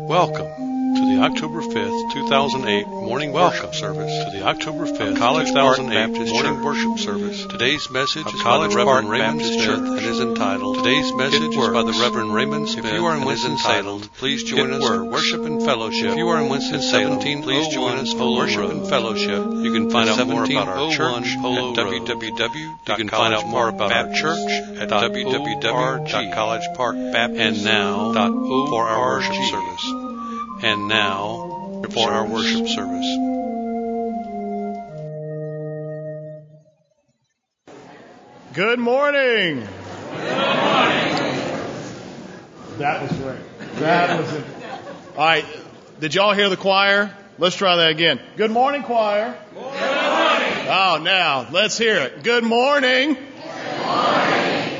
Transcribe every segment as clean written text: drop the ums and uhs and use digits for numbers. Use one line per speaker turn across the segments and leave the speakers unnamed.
Welcome to the October 5th, 2008 morning worship service. To the October 5th, College 2008 morning worship service. Today's message is by the Reverend Raymond Smith and is entitled, Today's message is by the Reverend Raymond Smith. If you are in Winston-Salem, please join us for worship and fellowship. If you are in Winston-Salem, please join us for worship and fellowship. You can find out more about our church at www.collegeparkbaptist. You can find out more about our church at www.collegeparkbaptist. And now, for our worship service. And now, for our worship service.
Good morning.
Good morning.
That was great. That was it. All right. Did y'all hear the choir? Let's try that again. Good morning, choir.
Good morning.
Oh, now, let's hear it. Good morning.
Good morning.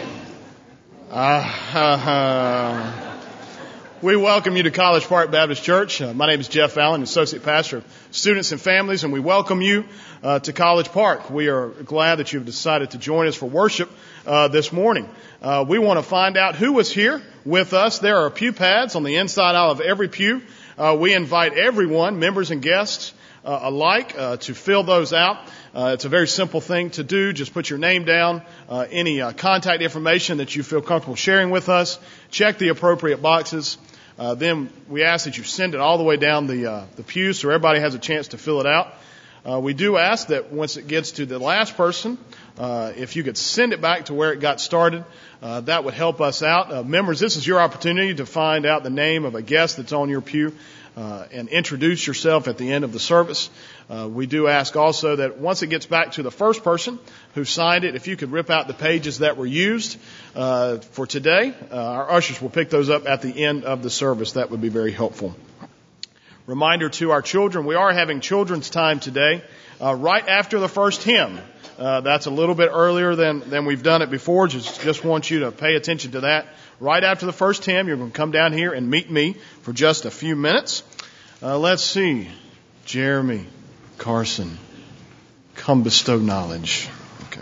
We welcome you to College Park Baptist Church. My name is Jeff Allen, Associate Pastor of Students and Families, and we welcome you to College Park. We are glad that you've decided to join us for worship this morning. We want to find out who was here with us. There are pew pads on the inside aisle of every pew. We invite everyone, members and guests alike, to fill those out. It's a very simple thing to do. Just put your name down, any contact information that you feel comfortable sharing with us. Check the appropriate boxes. Then we ask that you send it all the way down the pew so everybody has a chance to fill it out. We do ask that once it gets to the last person, if you could send it back to where it got started, that would help us out. Members, this is your opportunity to find out the name of a guest that's on your pew and introduce yourself at the end of the service. We do ask also that once it gets back to the first person who signed it, if you could rip out the pages that were used for today. Our ushers will pick those up at the end of the service. That would be very helpful. Reminder to our children, we are having children's time today right after the first hymn. That's a little bit earlier than we've done it before. Just want you to pay attention to that. Right after the first hymn, you're going to come down here and meet me for just a few minutes. Let's see. Jeremy, Carson, come bestow knowledge. Okay.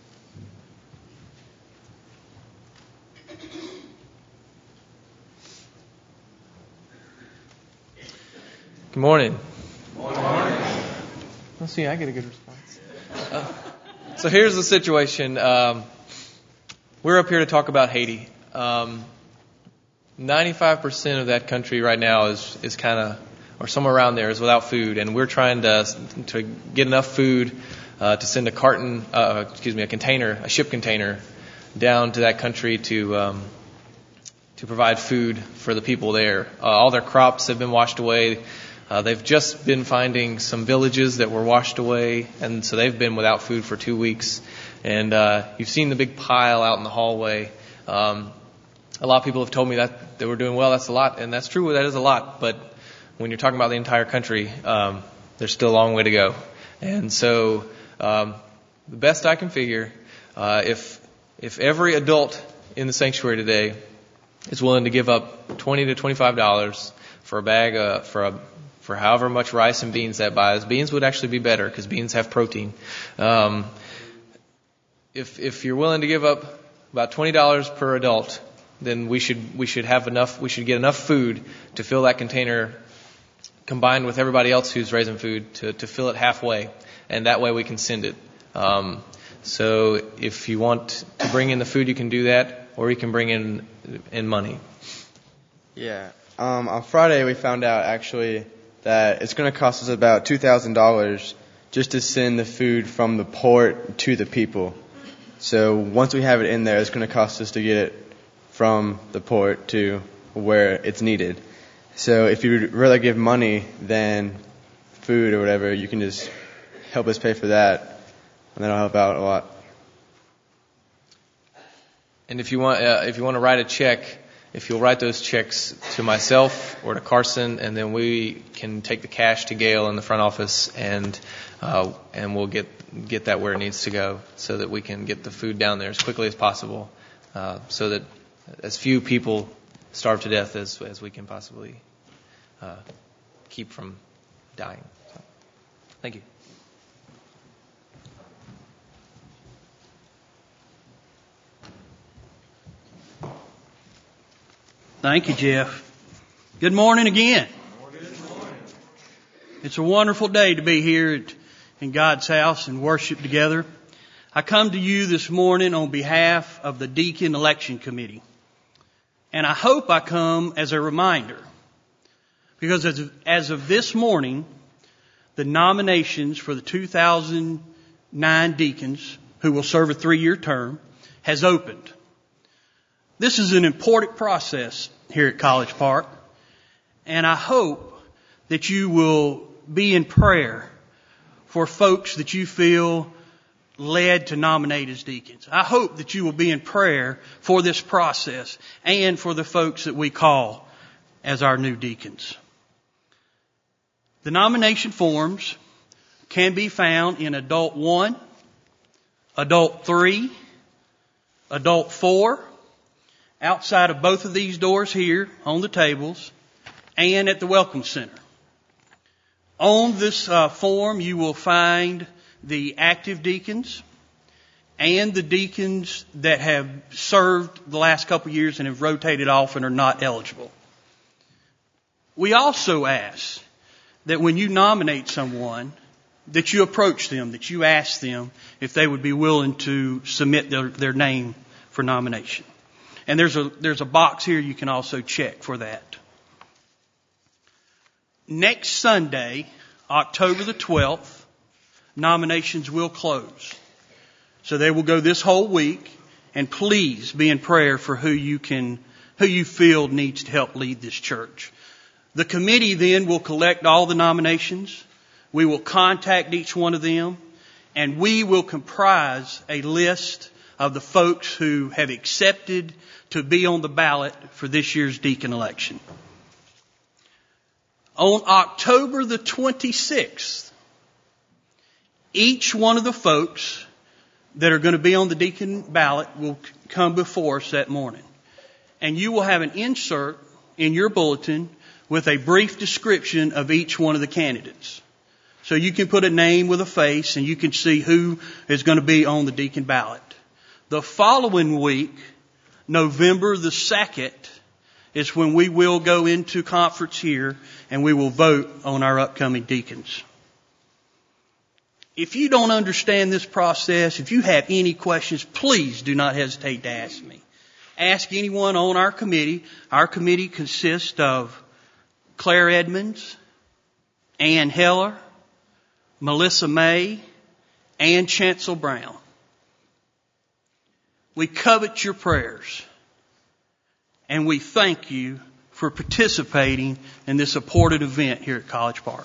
Good morning.
Good morning.
Let's see, I get a good response. So here's the situation. We're up here to talk about Haiti. 95% of that country right now is kind of, or somewhere around there, is without food, and we're trying to get enough food to send a ship container down to that country to provide food for the people there. All their crops have been washed away. They've just been finding some villages that were washed away, and so they've been without food for 2 weeks. And you've seen the big pile out in the hallway. A lot of people have told me that they were doing well. That's a lot, and that's true. That is a lot. But when you're talking about the entire country, there's still a long way to go. And so the best I can figure, if every adult in the sanctuary today is willing to give up $20 to $25 for a bag for however much rice and beans that buys. Beans would actually be better because beans have protein. If you're willing to give up about $20 per adult, then we should have enough. We should get enough food to fill that container, combined with everybody else who's raising food to fill it halfway, and that way we can send it. So if you want to bring in the food, you can do that, or you can bring in money.
Yeah. On Friday, we found out actually that it's going to cost us about $2,000 just to send the food from the port to the people. So once we have it in there, it's going to cost us to get it from the port to where it's needed. So if you'd rather give money than food or whatever, you can just help us pay for that, and that'll help out a lot.
And if you want to write a check, if you'll write those checks to myself or to Carson, and then we can take the cash to Gail in the front office, and we'll get that where it needs to go, so that we can get the food down there as quickly as possible, so that as few people starve to death as we can possibly keep from dying. So, thank you.
Thank you, Jeff.
Good morning again. It's a wonderful day to be here in God's house and worship together. I come to you this morning on behalf of the Deacon Election Committee. And I hope I come as a reminder, because as of this morning, the nominations for the 2009 deacons who will serve a 3-year term has opened. This is an important process here at College Park. And I hope that you will be in prayer for folks that you feel led to nominate as deacons. I hope that you will be in prayer for this process and for the folks that we call as our new deacons. The nomination forms can be found in Adult 1, Adult 3, Adult 4, outside of both of these doors here on the tables, and at the Welcome Center. On this form, you will find the active deacons and the deacons that have served the last couple of years and have rotated off and are not eligible. We also ask that when you nominate someone, that you approach them, that you ask them if they would be willing to submit their name for nomination. And there's a box here you can also check for that. Next Sunday, October the 12th, nominations will close. So they will go this whole week, and please be in prayer for who you feel needs to help lead this church. The committee then will collect all the nominations. We will contact each one of them, and we will comprise a list of the folks who have accepted to be on the ballot for this year's deacon election. On October the 26th, each one of the folks that are going to be on the deacon ballot will come before us that morning. And you will have an insert in your bulletin with a brief description of each one of the candidates. So you can put a name with a face and you can see who is going to be on the deacon ballot. The following week, November the 2nd, is when we will go into conference here and we will vote on our upcoming deacons. If you don't understand this process, if you have any questions, please do not hesitate to ask me. Ask anyone on our committee. Our committee consists of Claire Edmonds, Ann Heller, Melissa May, and Chancel Brown. We covet your prayers. And we thank you for participating in this important event here at College Park.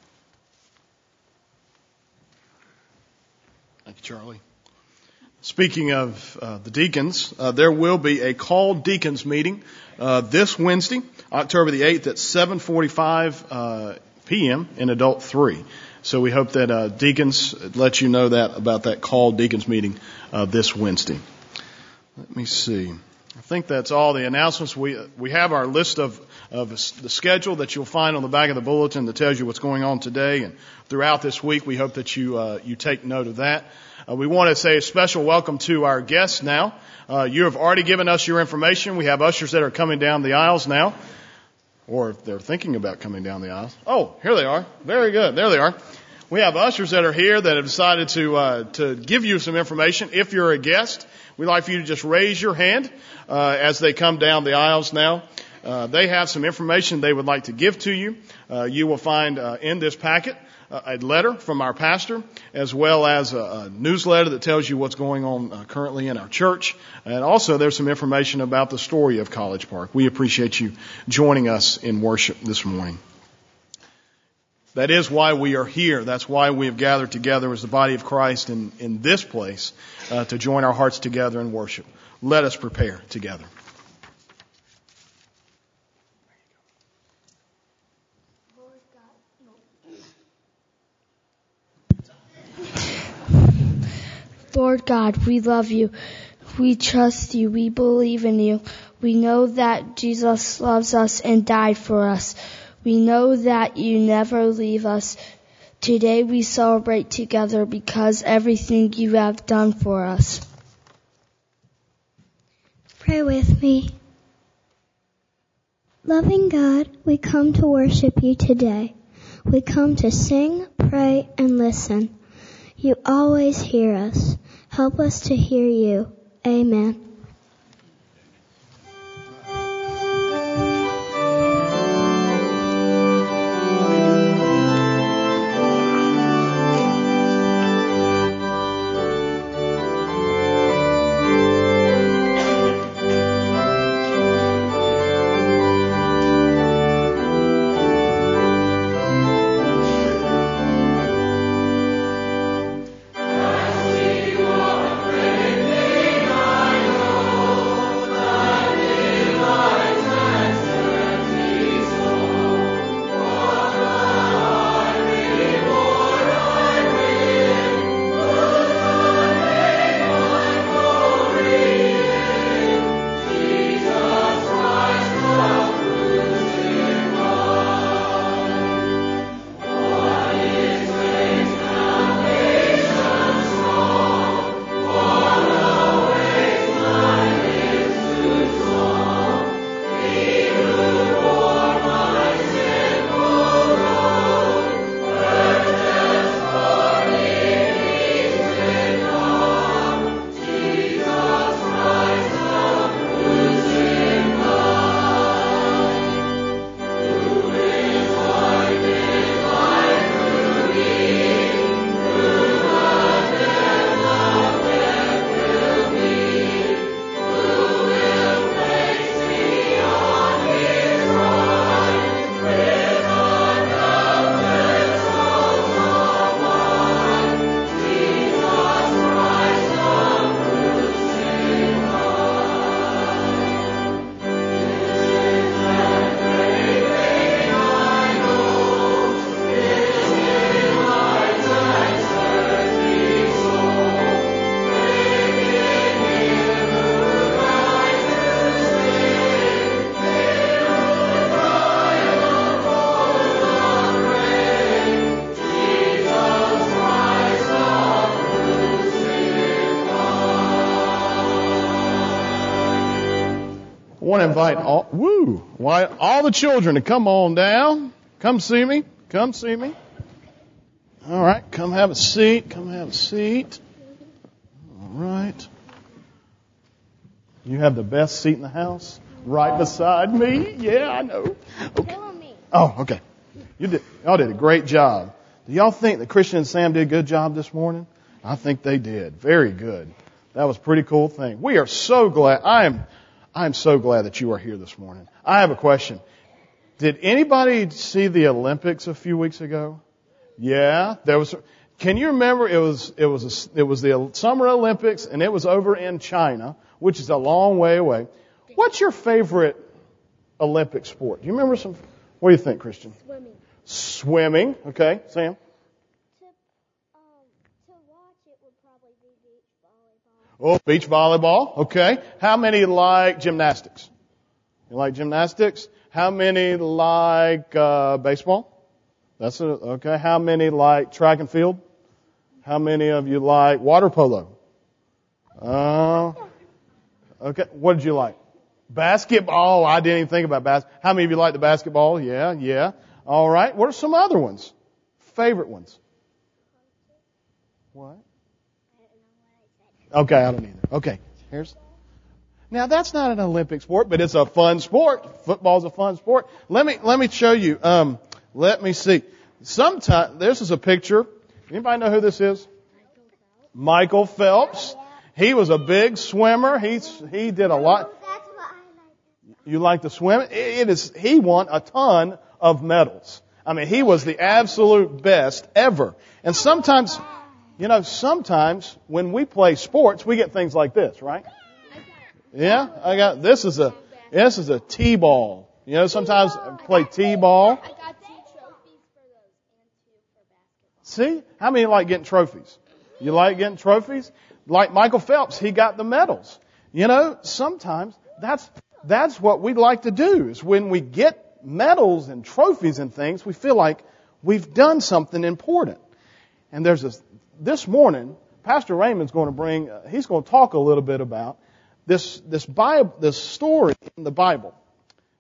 Thank you, Charlie. Speaking of the deacons, there will be a called deacons meeting this Wednesday, October the 8th at 7:45 p.m. in Adult 3. So we hope that deacons let you know that about that called deacons meeting this Wednesday. Let me see. I think that's all the announcements. We have our list of the schedule that you'll find on the back of the bulletin that tells you what's going on today and throughout this week. We hope that you take note of that. We want to say a special welcome to our guests now. You have already given us your information. We have ushers that are coming down the aisles now, or if they're thinking about coming down the aisles. Oh, here they are. Very good. There they are. We have ushers that are here that have decided to give you some information. If you're a guest, we'd like for you to just raise your hand as they come down the aisles now. They have some information they would like to give to you. You will find in this packet a letter from our pastor, as well as a newsletter that tells you what's going on currently in our church. And also there's some information about the story of College Park. We appreciate you joining us in worship this morning. That is why we are here. That's why we have gathered together as the body of Christ in this place to join our hearts together in worship. Let us prepare together.
Lord God, we love you. We trust you. We believe in you. We know that Jesus loves us and died for us. We know that you never leave us. Today we celebrate together because everything you have done for us.
Pray with me. Loving God, we come to worship you today. We come to sing, pray, and listen. You always hear us. Help us to hear you. Amen.
I want to invite all the children to come on down. Come see me. Come see me. All right. Come have a seat. Come have a seat. All right. You have the best seat in the house, right beside me. Yeah, I know. Okay. Oh, okay. Y'all did a great job. Do y'all think that Christian and Sam did a good job this morning? I think they did. Very good. That was a pretty cool thing. We are so glad. I am so glad that you are here this morning. I have a question. Did anybody see the Olympics a few weeks ago? Yeah, there was. Can you remember? It was the Summer Olympics, and it was over in China, which is a long way away. What's your favorite Olympic sport? Do you remember some? What do you think, Christian?
Swimming.
Swimming. Okay, Sam.
To watch it would probably be beach volleyball.
Oh, beach volleyball. Okay. How many like gymnastics? You like gymnastics? How many like baseball? Okay. How many like track and field? How many of you like water polo? Okay. What did you like? Basketball. I didn't even think about basketball. How many of you like the basketball? Yeah. All right. What are some other ones? Favorite ones? What? Okay, I don't either. Okay. Now that's not an Olympic sport, but it's a fun sport. Football's a fun sport. Let me show you. Let me see. This is a picture. Anybody know who this is? Michael Phelps. He was a big swimmer. He did a lot.
That's what I like.
You like to swim? He won a ton of medals. I mean, he was the absolute best ever. And sometimes when we play sports, we get things like this, right? Yeah, this is a T-ball. You know, sometimes I play T-ball.
I got 2 trophies for those and 2 for basketball.
See? How many like getting trophies? You like getting trophies? Like Michael Phelps, he got the medals. You know, sometimes that's what we'd like to do, is when we get medals and trophies and things, we feel like we've done something important. And this morning, Pastor Raymond's going to he's going to talk a little bit about this story in the Bible.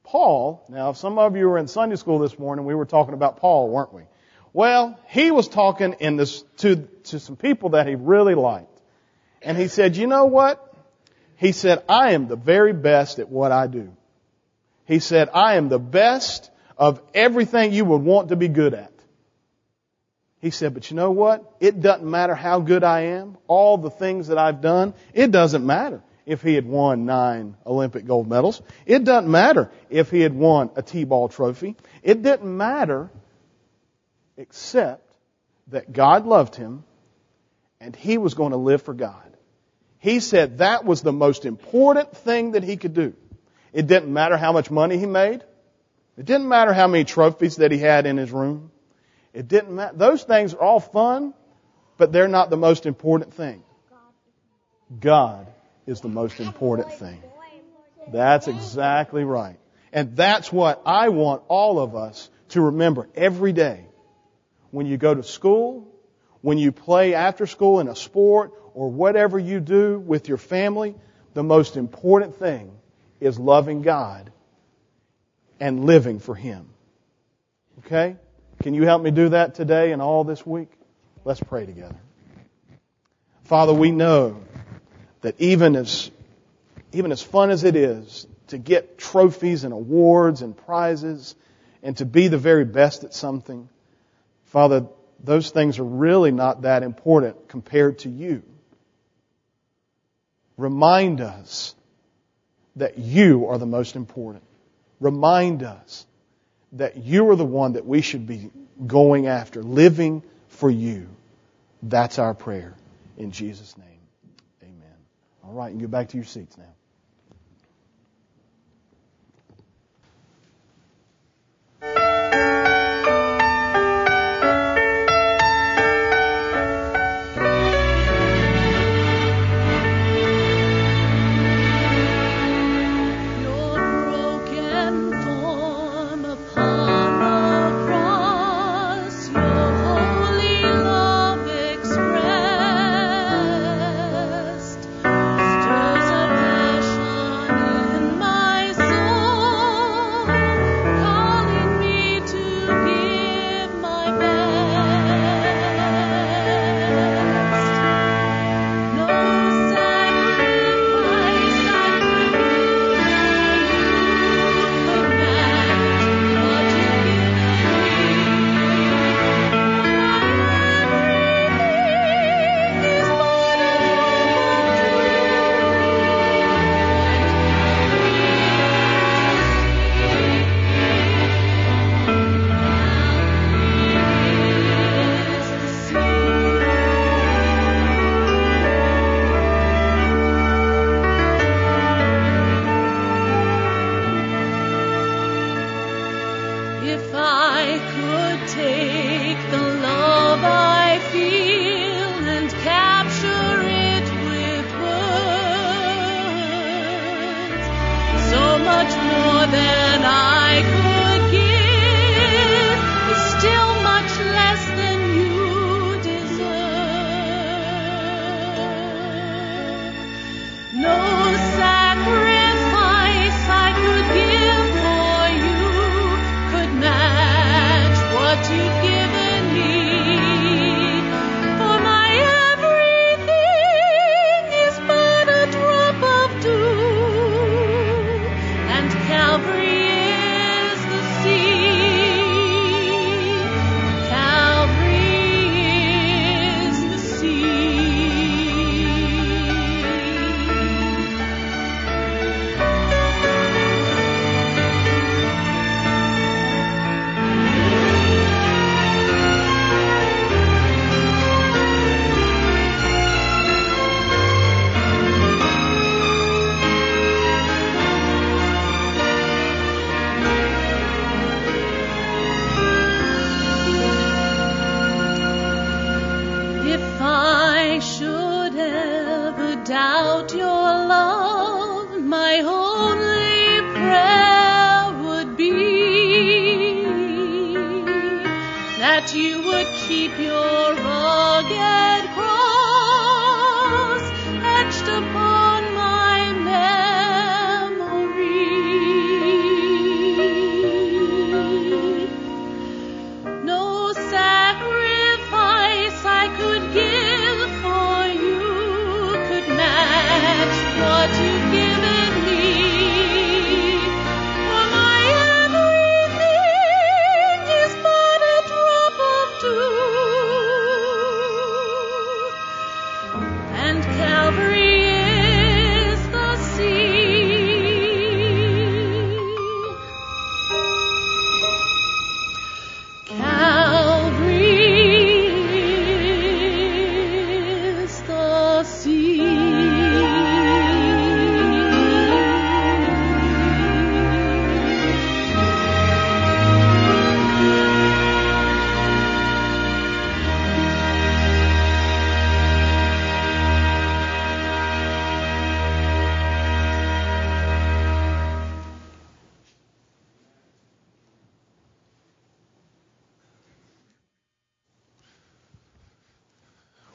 Paul, now some of you were in Sunday school this morning, we were talking about Paul, weren't we? Well, he was talking to some people that he really liked. And he said, you know what? He said, I am the very best at what I do. He said, I am the best of everything you would want to be good at. He said, but you know what? It doesn't matter how good I am, all the things that I've done, it doesn't matter if he had won 9 Olympic gold medals. It doesn't matter if he had won a T-ball trophy. It didn't matter except that God loved him and he was going to live for God. He said that was the most important thing that he could do. It didn't matter how much money he made. It didn't matter how many trophies that he had in his room. It didn't matter. Those things are all fun, but they're not the most important thing. God is the most important thing. That's exactly right. And that's what I want all of us to remember every day. When you go to school, when you play after school in a sport, or whatever you do with your family, the most important thing is loving God and living for Him. Okay? Can you help me do that today and all this week? Let's pray together. Father, we know that even as fun as it is to get trophies and awards and prizes and to be the very best at something, Father, those things are really not that important compared to you. Remind us that you are the most important. Remind us that you are the one that we should be going after, living for you. That's our prayer. In Jesus' name, amen. All right, you can go back to your seats now.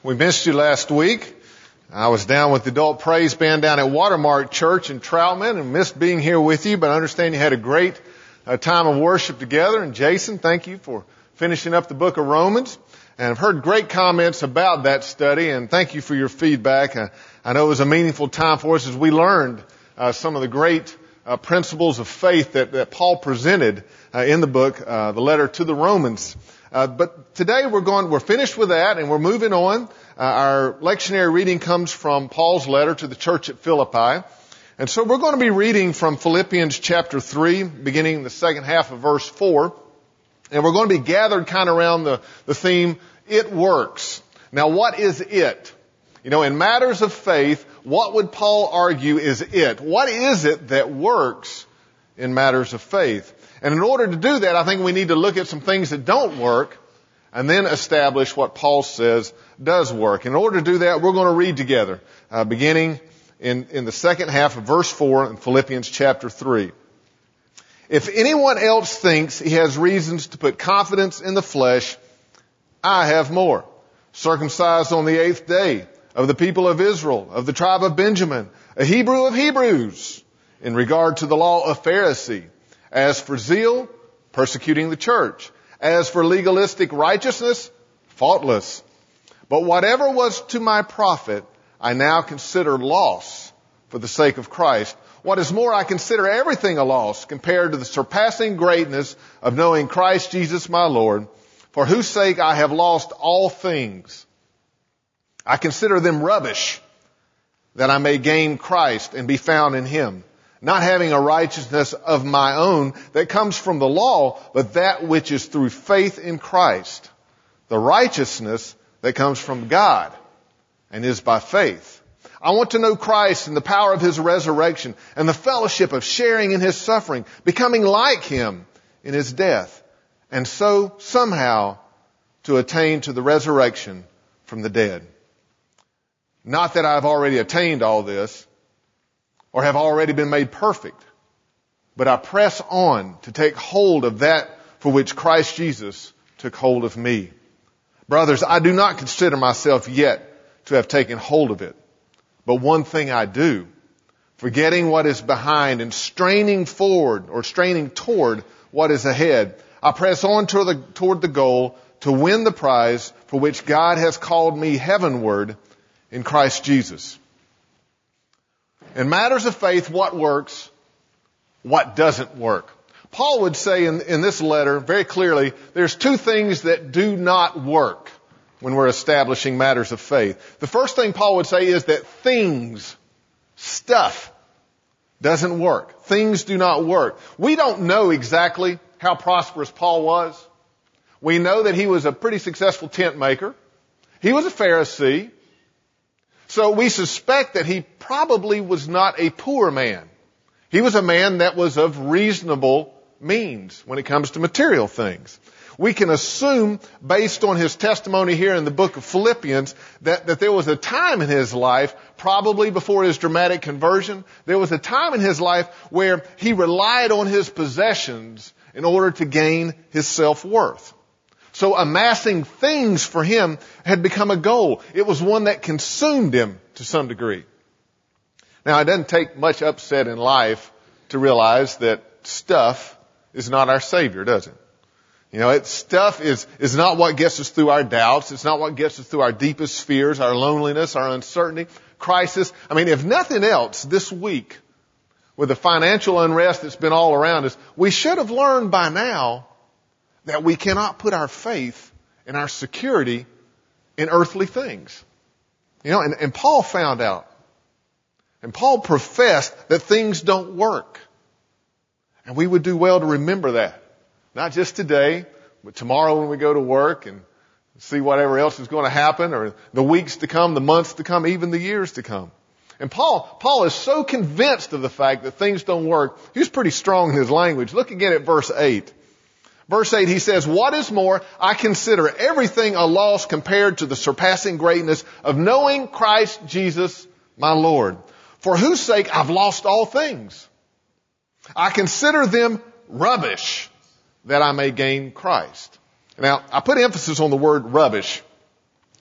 We missed you last week. I was down with the adult praise band down at Watermark Church in Troutman and missed being here with you, but I understand you had a great time of worship together. And Jason, thank you for finishing up the book of Romans. And I've heard great comments about that study, and thank you for your feedback. I know it was a meaningful time for us as we learned some of the great principles of faith that Paul presented in the book, the letter to the Romans. But today we're finished with that, and we're moving on. Our lectionary reading comes from Paul's letter to the church at Philippi. And so we're going to be reading from Philippians chapter 3, beginning the second half of verse 4. And we're going to be gathered kind of around the theme, it works. Now, what is it? You know, in matters of faith, what would Paul argue is it? What is it that works in matters of faith? And in order to do that, I think we need to look at some things that don't work and then establish what Paul says does work. In order to do that, we're going to read together, beginning in the second half of verse 4 in Philippians chapter 3. If anyone else thinks he has reasons to put confidence in the flesh, I have more. Circumcised on the 8th day, of the people of Israel, of the tribe of Benjamin, a Hebrew of Hebrews, in regard to the law of Pharisee. As for zeal, persecuting the church. As for legalistic righteousness, faultless. But whatever was to my profit, I now consider loss for the sake of Christ. What is more, I consider everything a loss compared to the surpassing greatness of knowing Christ Jesus my Lord, for whose sake I have lost all things. I consider them rubbish, that I may gain Christ and be found in Him, not having a righteousness of my own that comes from the law, but that which is through faith in Christ, the righteousness that comes from God and is by faith. I want to know Christ and the power of His resurrection and the fellowship of sharing in His suffering, becoming like Him in His death, and so somehow to attain to the resurrection from the dead. Not that I've already attained all this or have already been made perfect, but I press on to take hold of that for which Christ Jesus took hold of me. Brothers, I do not consider myself yet to have taken hold of it. But one thing I do, forgetting what is behind and straining toward what is ahead, I press on toward the goal to win the prize for which God has called me heavenward in Christ Jesus. In matters of faith, what works, what doesn't work? Paul would say in this letter very clearly, there's two things that do not work when we're establishing matters of faith. The first thing Paul would say is that stuff, doesn't work. Things do not work. We don't know exactly how prosperous Paul was. We know that he was a pretty successful tent maker. He was a Pharisee. So we suspect that he probably was not a poor man. He was a man that was of reasonable means when it comes to material things. We can assume, based on his testimony here in the book of Philippians, that there was a time in his life, probably before his dramatic conversion, there was a time in his life where he relied on his possessions in order to gain his self-worth. So amassing things for him had become a goal. It was one that consumed him to some degree. Now, it doesn't take much upset in life to realize that stuff is not our Savior, does it? You know, stuff is not what gets us through our doubts. It's not what gets us through our deepest fears, our loneliness, our uncertainty, crisis. I mean, if nothing else, this week, with the financial unrest that's been all around us, we should have learned by now that we cannot put our faith and our security in earthly things. You know, and Paul found out. And Paul professed that things don't work. And we would do well to remember that. Not just today, but tomorrow when we go to work and see whatever else is going to happen, or the weeks to come, the months to come, even the years to come. And Paul is so convinced of the fact that things don't work. He's pretty strong in his language. Look again at verse 8. Verse 8, he says, what is more, I consider everything a loss compared to the surpassing greatness of knowing Christ Jesus my Lord, for whose sake I've lost all things. I consider them rubbish, that I may gain Christ. Now, I put emphasis on the word rubbish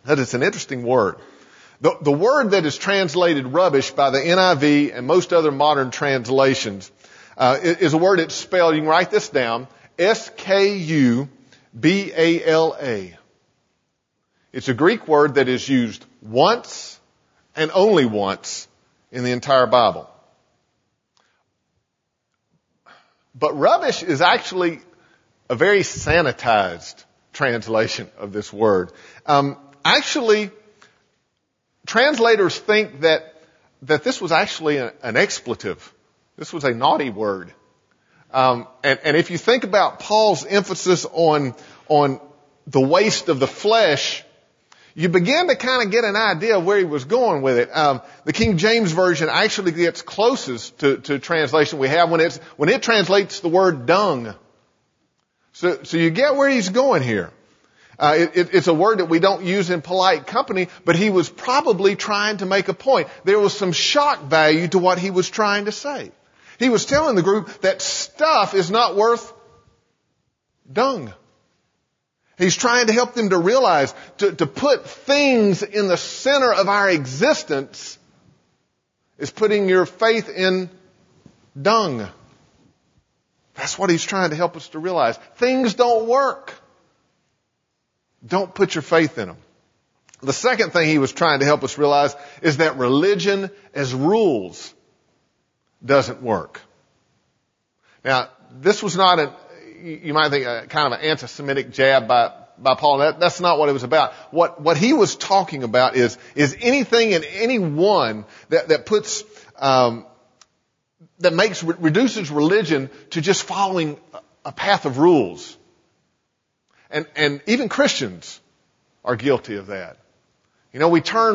That is an interesting word. The word that is translated rubbish by the NIV and most other modern translations is a word that's spelled, you can write this down, S-K-U-B-A-L-A. It's a Greek word that is used once and only once in the entire Bible. But rubbish is actually a very sanitized translation of this word. Actually, translators think that this was actually an expletive. This was a naughty word. And if you think about Paul's emphasis on the waste of the flesh, you begin to kind of get an idea of where he was going with it. The King James Version actually gets closest to translation we have when it translates the word dung. So you get where he's going here. It's a word that we don't use in polite company, but he was probably trying to make a point. There was some shock value to what he was trying to say. He was telling the group that stuff is not worth dung. He's trying to help them to realize to put things in the center of our existence is putting your faith in dung. That's what he's trying to help us to realize. Things don't work. Don't put your faith in them. The second thing he was trying to help us realize is that religion as rules doesn't work. Now, this was not you might think kind of an anti-Semitic jab by Paul. That's not what it was about. What he was talking about is anything and anyone that puts reduces religion to just following a path of rules. And even Christians are guilty of that. You know, we turn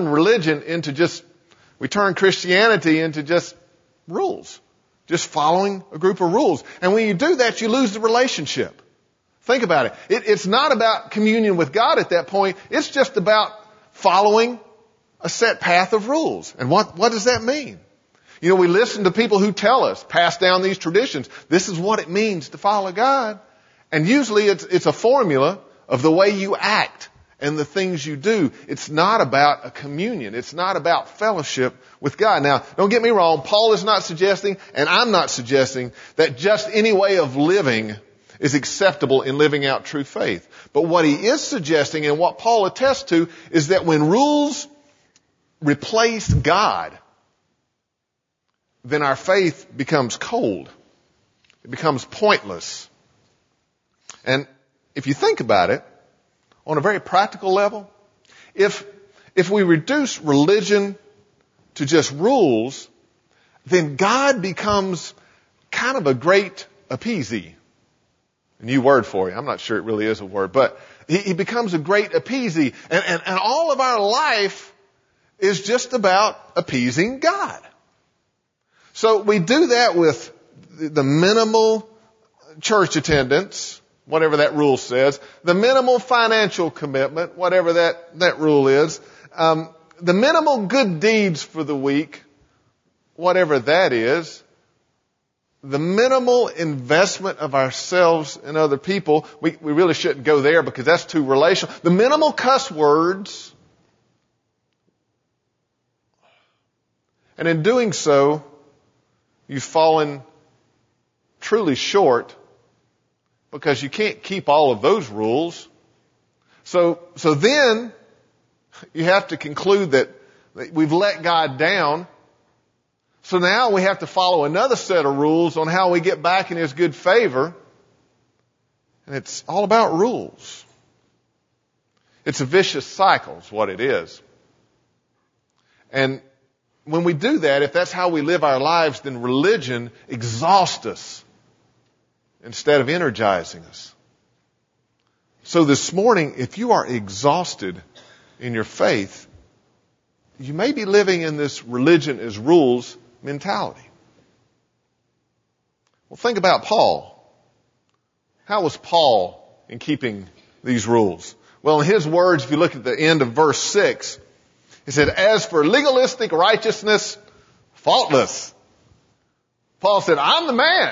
Christianity into just rules. Just following a group of rules. And when you do that, you lose the relationship. Think about it. It's not about communion with God at that point. It's just about following a set path of rules. And what does that mean? You know, we listen to people who tell us, pass down these traditions. This is what it means to follow God. And usually it's a formula of the way you act and the things you do. It's not about a communion. It's not about fellowship with God. Now, don't get me wrong. Paul is not suggesting, and I'm not suggesting, that just any way of living is acceptable in living out true faith. But what he is suggesting, and what Paul attests to, is that when rules replace God, then our faith becomes cold. It becomes pointless. And if you think about it, on a very practical level, if we reduce religion to just rules, then God becomes kind of a great appeasee. A new word for you. I'm not sure it really is a word, but he becomes a great appeasee. And all of our life is just about appeasing God. So we do that with the minimal church attendance, whatever that rule says, the minimal financial commitment, whatever that rule is, the minimal good deeds for the week, whatever that is, the minimal investment of ourselves in other people. We really shouldn't go there because that's too relational. The minimal cuss words. And in doing so, you've fallen truly short because you can't keep all of those rules. So then you have to conclude that we've let God down. So now we have to follow another set of rules on how we get back in His good favor. And it's all about rules. It's a vicious cycle is what it is. And when we do that, if that's how we live our lives, then religion exhausts us instead of energizing us. So this morning, if you are exhausted in your faith, you may be living in this religion as rules mentality. Well, think about Paul. How was Paul in keeping these rules? Well, in his words, if you look at the end of verse 6, he said, as for legalistic righteousness, faultless. Paul said, I'm the man.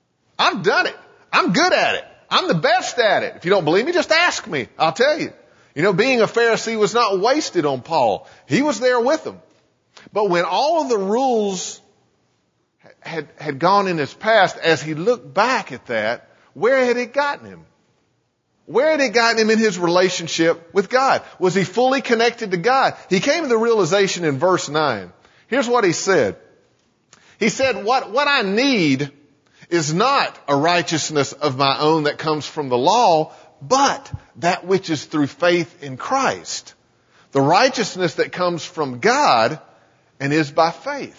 I've done it. I'm good at it. I'm the best at it. If you don't believe me, just ask me. I'll tell you. Being a Pharisee was not wasted on Paul. He was there with them. But when all of the rules had gone in his past, as he looked back at that, where had it gotten him? Where had it gotten him in his relationship with God? Was he fully connected to God? He came to the realization in verse 9. Here's what he said. He said, what I need is not a righteousness of my own that comes from the law, but that which is through faith in Christ. The righteousness that comes from God and is by faith.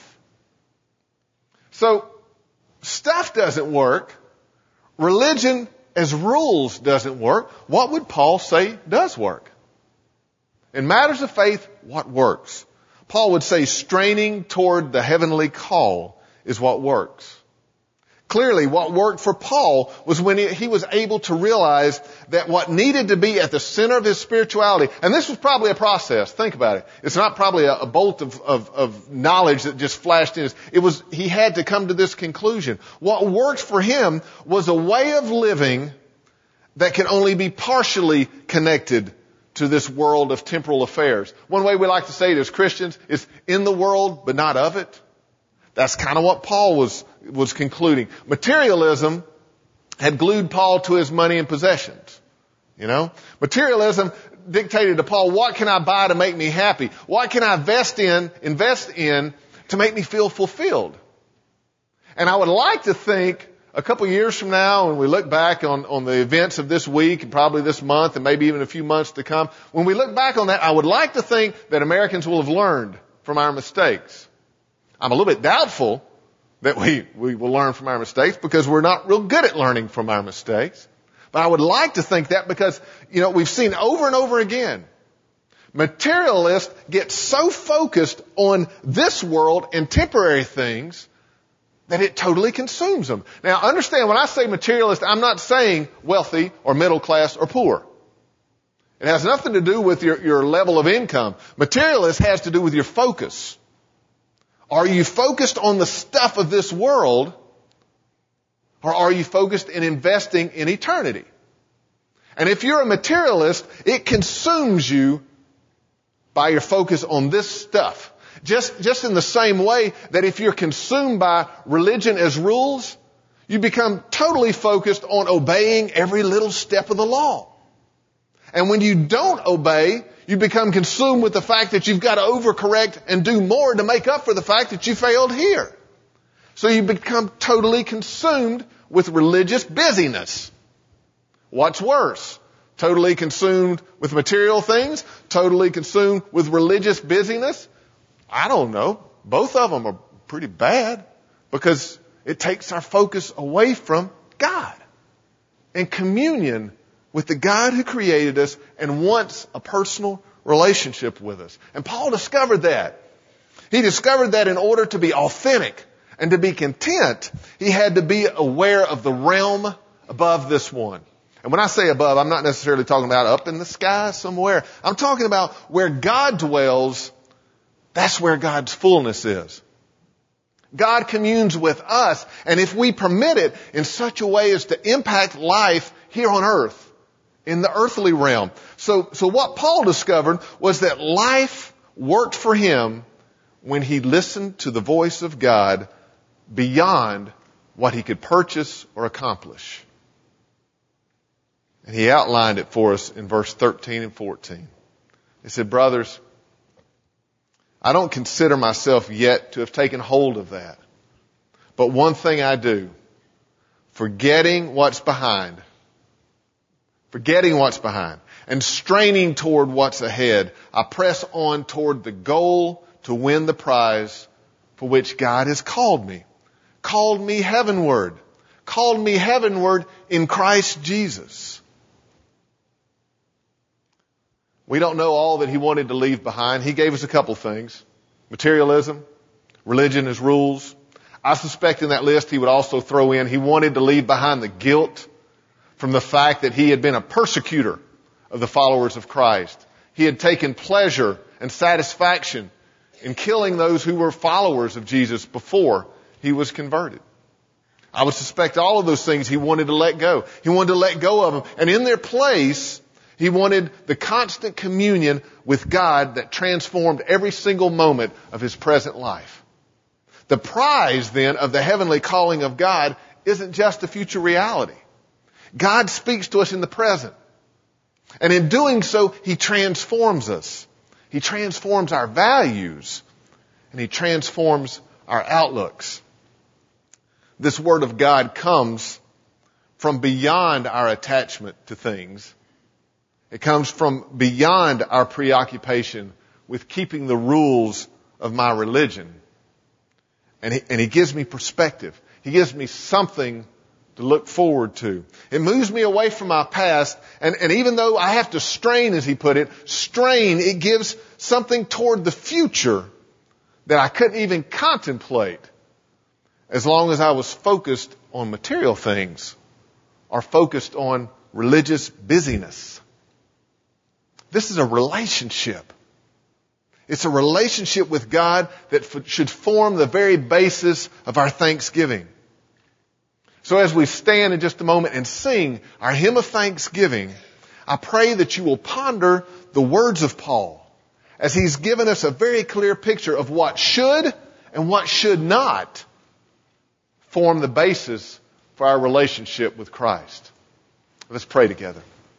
So, stuff doesn't work. Religion as rules doesn't work. What would Paul say does work? In matters of faith, what works? Paul would say straining toward the heavenly call is what works. Clearly, what worked for Paul was when he was able to realize that what needed to be at the center of his spirituality, and this was probably a process, think about it. It's not probably a bolt of knowledge that just flashed in. He had to come to this conclusion. What worked for him was a way of living that can only be partially connected to this world of temporal affairs. One way we like to say it as Christians is in the world, but not of it. That's kind of what Paul was concluding. Materialism had glued Paul to his money and possessions. Materialism dictated to Paul, what can I buy to make me happy? What can I invest in to make me feel fulfilled? And I would like to think a couple years from now, when we look back on the events of this week and probably this month and maybe even a few months to come, when we look back on that, I would like to think that Americans will have learned from our mistakes. I'm a little bit doubtful that we will learn from our mistakes because we're not real good at learning from our mistakes. But I would like to think that because, we've seen over and over again, materialists get so focused on this world and temporary things that it totally consumes them. Now, understand, when I say materialist, I'm not saying wealthy or middle class or poor. It has nothing to do with your level of income. Materialist has to do with your focus. Are you focused on the stuff of this world, or are you focused in investing in eternity? And if you're a materialist, it consumes you by your focus on this stuff. Just in the same way that if you're consumed by religion as rules, you become totally focused on obeying every little step of the law. And when you don't obey, you become consumed with the fact that you've got to overcorrect and do more to make up for the fact that you failed here. So you become totally consumed with religious busyness. What's worse? Totally consumed with material things? Totally consumed with religious busyness? I don't know. Both of them are pretty bad because it takes our focus away from God and communion with the God who created us and wants a personal relationship with us. And Paul discovered that. He discovered that in order to be authentic and to be content, he had to be aware of the realm above this one. And when I say above, I'm not necessarily talking about up in the sky somewhere. I'm talking about where God dwells. That's where God's fullness is. God communes with us, and if we permit it in such a way as to impact life here on earth, in the earthly realm. So what Paul discovered was that life worked for him when he listened to the voice of God beyond what he could purchase or accomplish. And he outlined it for us in verse 13 and 14. He said, brothers, I don't consider myself yet to have taken hold of that. But one thing I do, forgetting what's behind, and straining toward what's ahead, I press on toward the goal to win the prize for which God has called me. Called me heavenward in Christ Jesus. We don't know all that he wanted to leave behind. He gave us a couple things. Materialism, religion as rules. I suspect in that list he would also throw in, he wanted to leave behind the guilt from the fact that he had been a persecutor of the followers of Christ. He had taken pleasure and satisfaction in killing those who were followers of Jesus before he was converted. I would suspect all of those things he wanted to let go. He wanted to let go of them. And in their place, He wanted the constant communion with God that transformed every single moment of his present life. The prize, then, of the heavenly calling of God isn't just a future reality. God speaks to us in the present. And in doing so, he transforms us. He transforms our values. And he transforms our outlooks. This Word of God comes from beyond our attachment to things. It comes from beyond our preoccupation with keeping the rules of my religion. And he gives me perspective. He gives me something to look forward to. It moves me away from my past, and even though I have to strain, as he put it, it gives something toward the future that I couldn't even contemplate as long as I was focused on material things or focused on religious busyness. This is a relationship. It's a relationship with God that should form the very basis of our thanksgiving. So as we stand in just a moment and sing our hymn of thanksgiving, I pray that you will ponder the words of Paul as he's given us a very clear picture of what should and what should not form the basis for our relationship with Christ. Let's pray together.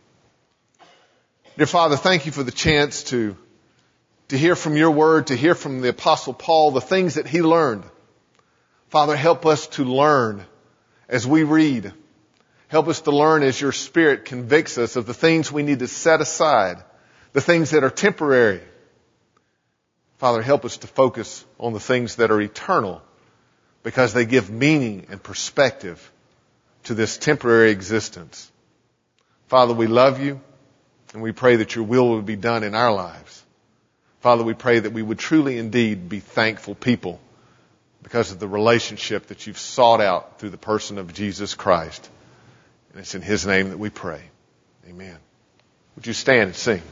Dear Father, thank you for the chance to hear from your word, to hear from the Apostle Paul, the things that he learned. Father, help us to learn as we read. Help us to learn as your Spirit convicts us of the things we need to set aside, the things that are temporary. Father, help us to focus on the things that are eternal because they give meaning and perspective to this temporary existence. Father, we love you and we pray that your will would be done in our lives. Father, we pray that we would truly indeed be thankful people because of the relationship that you've sought out through the person of Jesus Christ. And it's in his name that we pray. Amen. Would you stand and sing?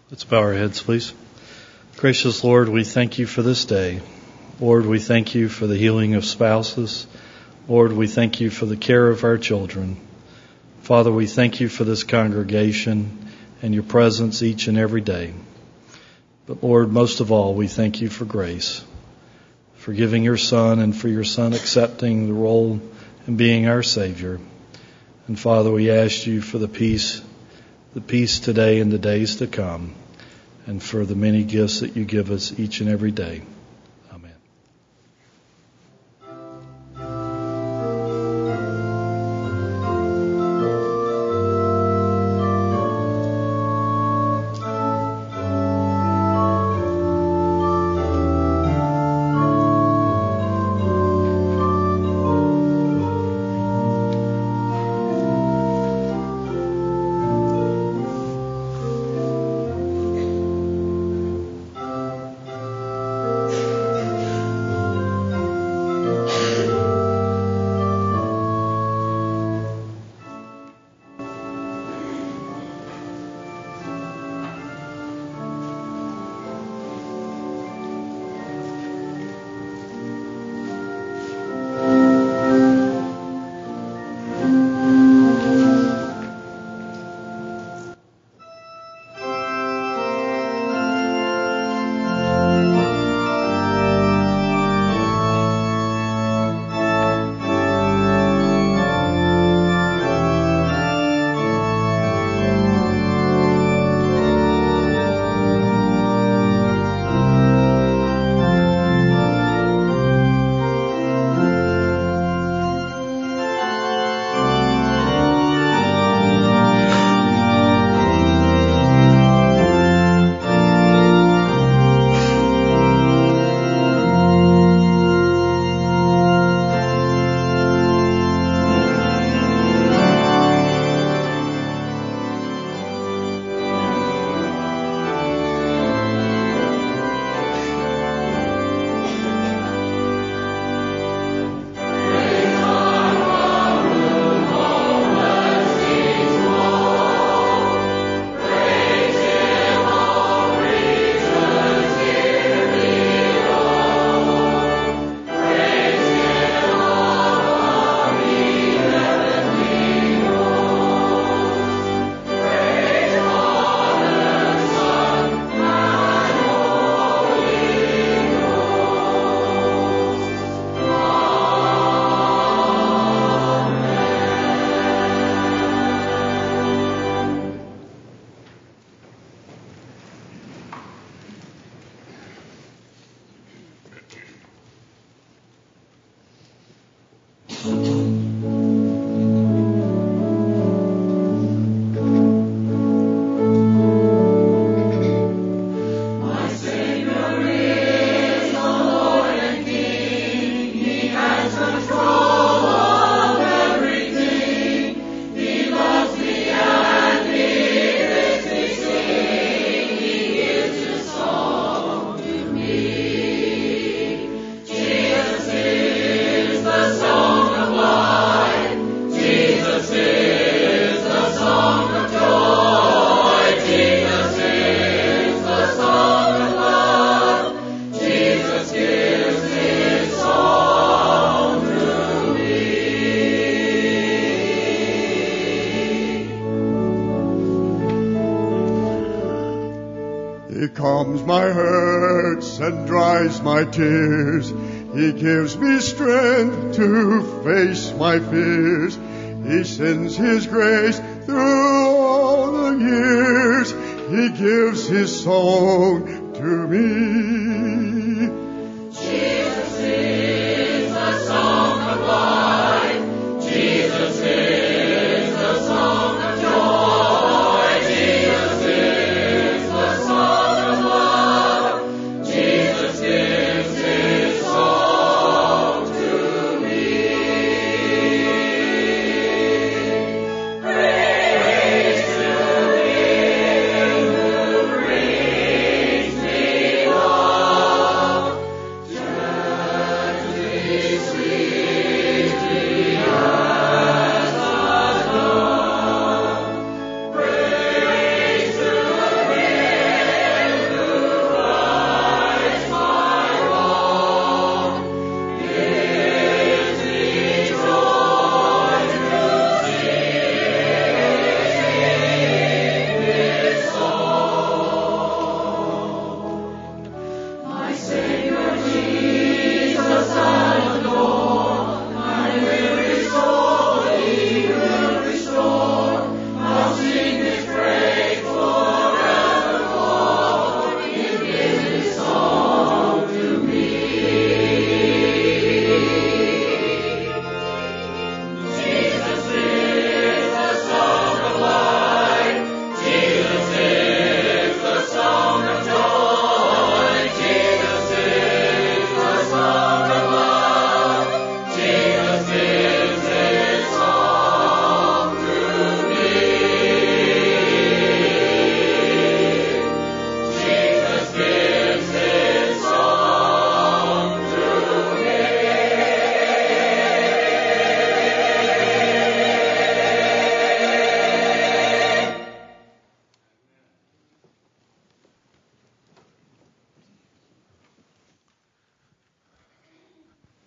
Let's bow our heads, please. Gracious Lord, we thank you for this day. Lord, we thank you for the healing of spouses. Lord, we thank you for the care of our children. Father, we thank you for this congregation and your presence each and every day. But Lord, most of all, we thank you for grace, for giving your Son and for your Son accepting the role and being our Savior. And Father, we ask you for the peace today and the days to come, and for the many gifts that you give us each and every day. Amen.
calms my hurts and dries my tears. He gives me strength to face my fears. He sends His grace through all the years. He gives His song to me.
Jesus is the song of life. Jesus is the song of joy. Jesus is the song of love. Jesus gives His song to me. Praise to Him who brings me life.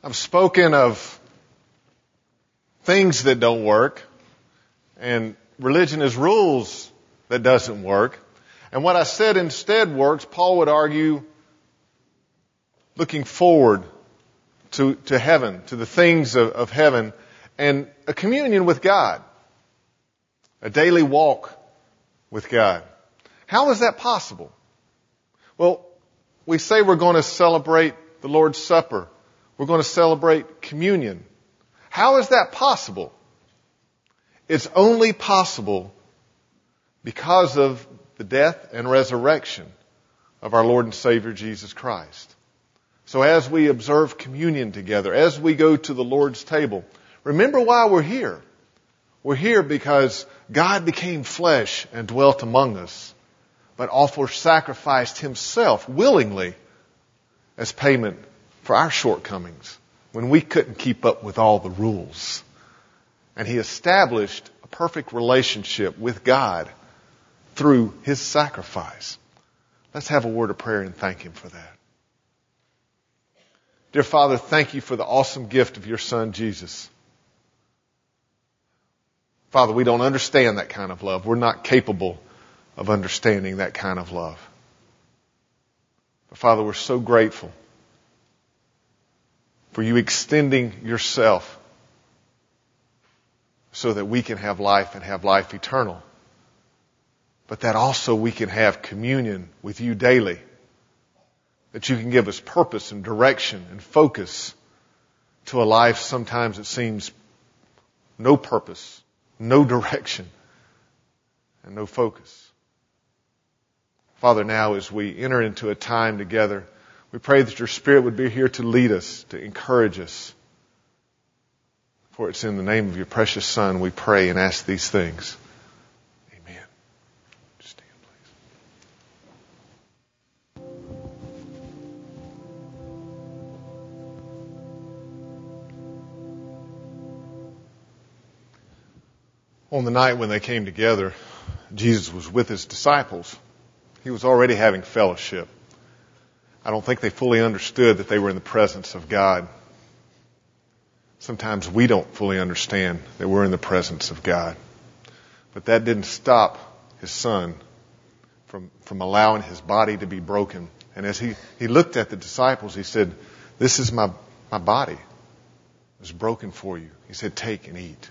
I've spoken of things that don't work, and religion is rules that doesn't work. And what I said instead works, Paul would argue, looking forward to heaven, to the things of heaven, and a communion with God, a daily walk with God. How is that possible? Well, we say we're going to celebrate the Lord's Supper. We're going to celebrate communion. How is that possible? It's only possible because of the death and resurrection of our Lord and Savior Jesus Christ. So as we observe communion together, as we go to the Lord's table, remember why we're here. We're here because God became flesh and dwelt among us, but also sacrificed Himself willingly as payment for our shortcomings when we couldn't keep up with all the rules. And He established a perfect relationship with God through His sacrifice. Let's have a word of prayer and thank Him for that. Dear Father, thank You for the awesome gift of Your Son, Jesus. Father, we don't understand that kind of love. We're not capable of understanding that kind of love. But Father, we're so grateful for You extending Yourself so that we can have life and have life eternal. But that also we can have communion with You daily. That You can give us purpose and direction and focus to a life sometimes it seems no purpose, no direction, and no focus. Father, now as we enter into a time together, we pray that Your Spirit would be here to lead us, to encourage us. For it's in the name of Your precious Son we pray and ask these things. Amen. Stand, please. On the night when they came together, Jesus was with His disciples. He was already having fellowship. I don't think they fully understood that they were in the presence of God. Sometimes we don't fully understand that we're in the presence of God. But that didn't stop His Son from allowing His body to be broken. And as He looked at the disciples, He said, "This is my body. It was broken for you." He said, "Take and eat."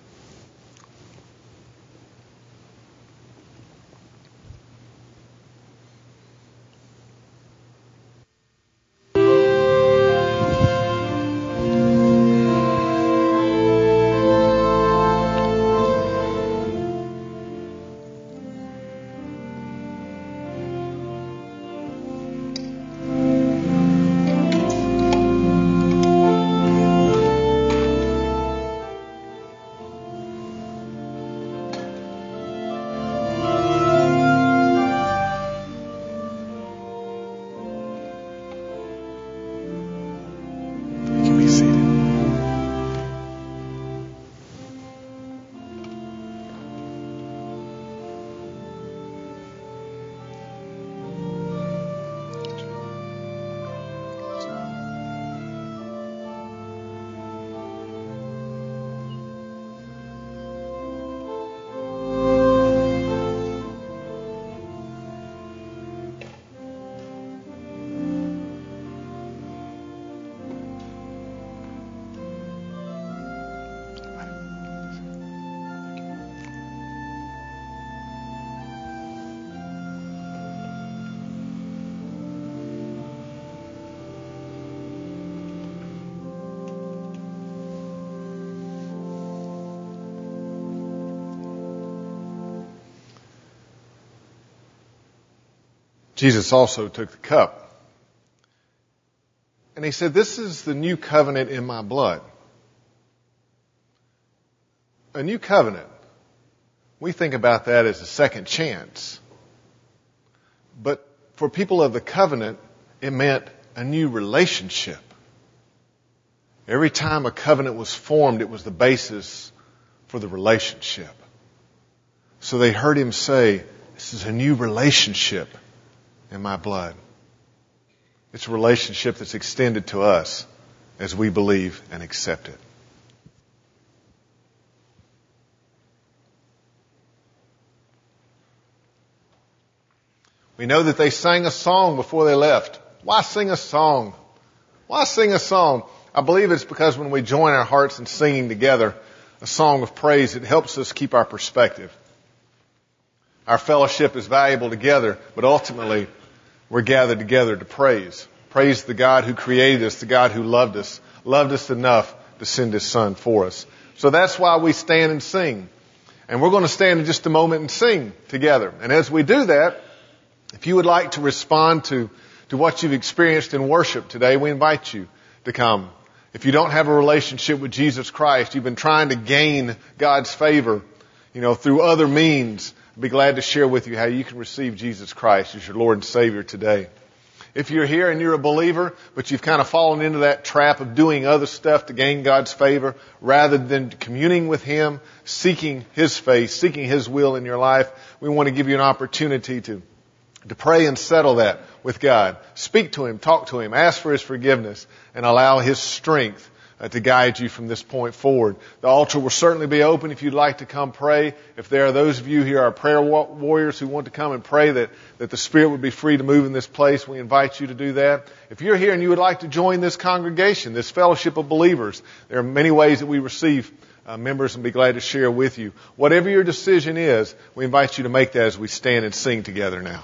Jesus also took the cup. And He said, "This is the new covenant in my blood." A new covenant. We think about that as a second chance. But for people of the covenant, it meant a new relationship. Every time a covenant was formed, it was the basis for the relationship. So they heard Him say, "This is a new relationship in my blood." It's a relationship that's extended to us as we believe and accept it. We know that they sang a song before they left. Why sing a song? Why sing a song? I believe it's because when we join our hearts in singing together a song of praise, it helps us keep our perspective. Our fellowship is valuable together, but ultimately we're gathered together to praise. Praise the God who created us, the God who loved us enough to send His Son for us. So that's why we stand and sing. And we're going to stand in just a moment and sing together. And as we do that, if you would like to respond to what you've experienced in worship today, we invite you to come. If you don't have a relationship with Jesus Christ, you've been trying to gain God's favor, through other means, I'd be glad to share with you how you can receive Jesus Christ as your Lord and Savior today. If you're here and you're a believer, but you've kind of fallen into that trap of doing other stuff to gain God's favor, rather than communing with Him, seeking His face, seeking His will in your life, we want to give you an opportunity to pray and settle that with God. Speak to Him, talk to Him, ask for His forgiveness, and allow His strength to guide you from this point forward. The altar will certainly be open if you'd like to come pray. If there are those of you here are prayer warriors who want to come and pray that the Spirit would be free to move in this place, we invite you to do that. If you're here and you would like to join this congregation, this fellowship of believers, there are many ways that we receive members and be glad to share with you. Whatever your decision is, we invite you to make that as we stand and sing together now.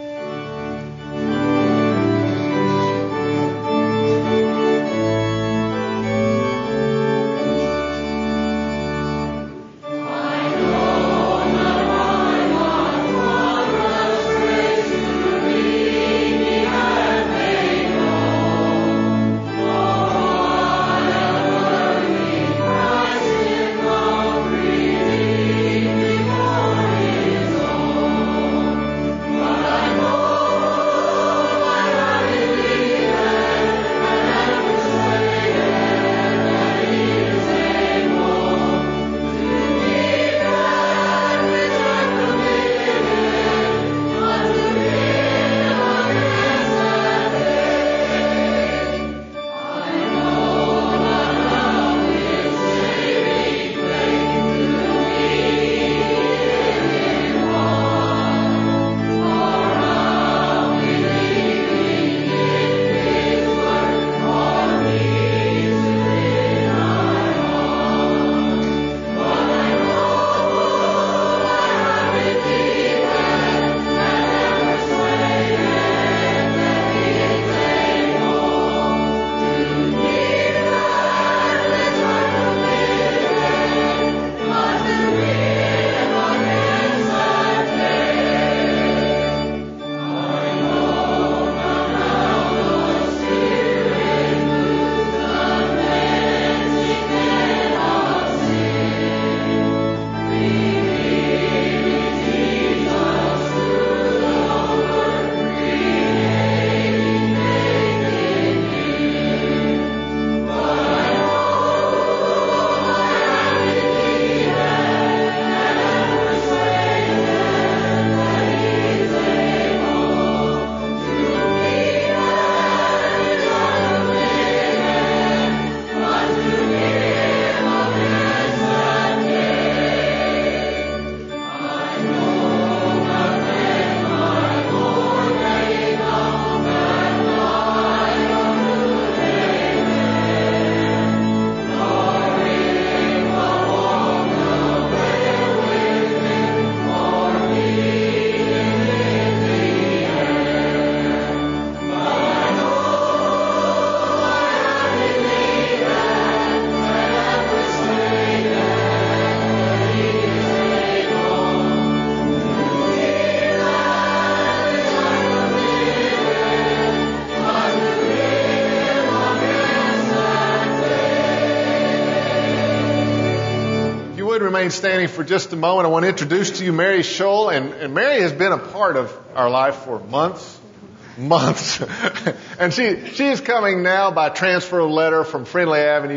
Remain standing for just a moment. I want to introduce to you Mary Scholl, and Mary has been a part of our life for months. And she is coming now by transfer letter from Friendly Avenue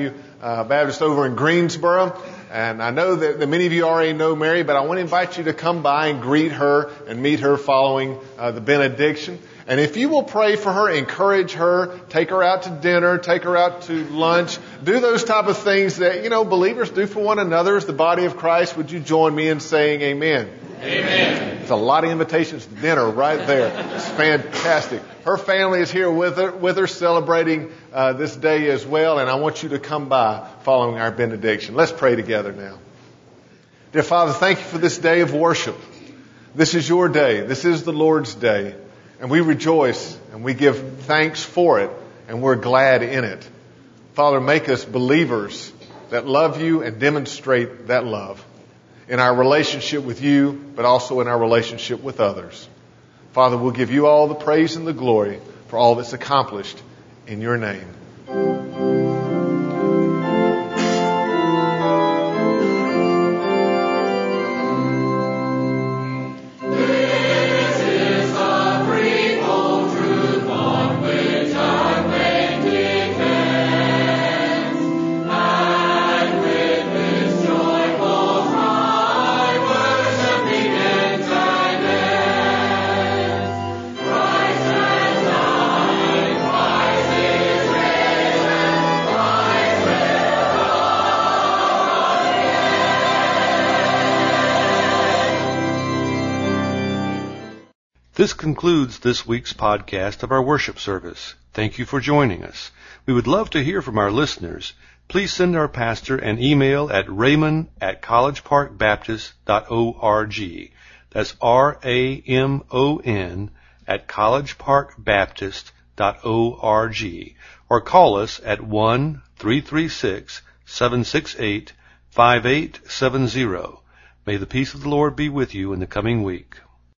Baptist over in Greensboro. And I know that many of you already know Mary, but I want to invite you to come by and greet her and meet her following the benediction. And if you will pray for her, encourage her, take her out to dinner, take her out to lunch, do those type of things that, believers do for one another as the body of Christ, would you join me in saying amen?
Amen.
There's a lot of invitations to dinner right there. It's fantastic. Her family is here with her celebrating this day as well, and I want you to come by following our benediction. Let's pray together now. Dear Father, thank you for this day of worship. This is your day. This is the Lord's day. And we rejoice and we give thanks for it, and we're glad in it. Father, make us believers that love you and demonstrate that love in our relationship with you, but also in our relationship with others. Father, we'll give you all the praise and the glory for all that's accomplished in your name.
This concludes this week's podcast of our worship service. Thank you for joining us. We would love to hear from our listeners. Please send our pastor an email at raymond@collegeparkbaptist.org. That's RAMON @collegeparkbaptist.org. Or call us at 1-336-768-5870. May the peace of the Lord be with you in the coming week.